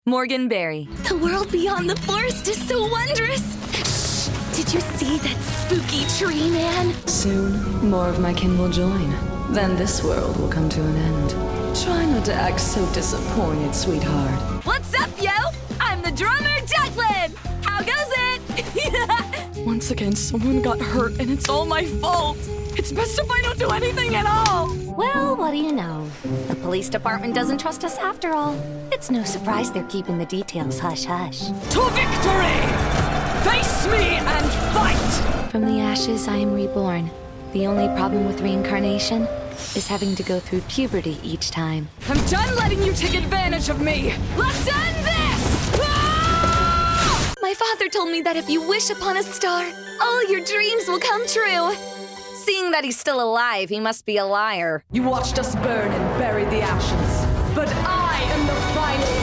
Morgan Berry. The world beyond the forest is so wondrous. Shh! Did you see that spooky tree man? Soon, more of my kin will join. Then this world will come to an end. Try not to act so disappointed, sweetheart. What's up, yo? I'm the drummer, Declan. How goes it? Once again, someone got hurt, and it's all my fault. It's best if I don't do anything at all. Well, what do you know? The police department doesn't trust us after all. It's no surprise they're keeping the details hush-hush. To victory! Face me and fight! From the ashes, I am reborn. The only problem with reincarnation is having to go through puberty each time. I'm done letting you take advantage of me! Let's end this! Ah! My father told me that if you wish upon a star, all your dreams will come true. Seeing that he's still alive, he must be a liar. You watched us burn and bury the ashes, but I am the final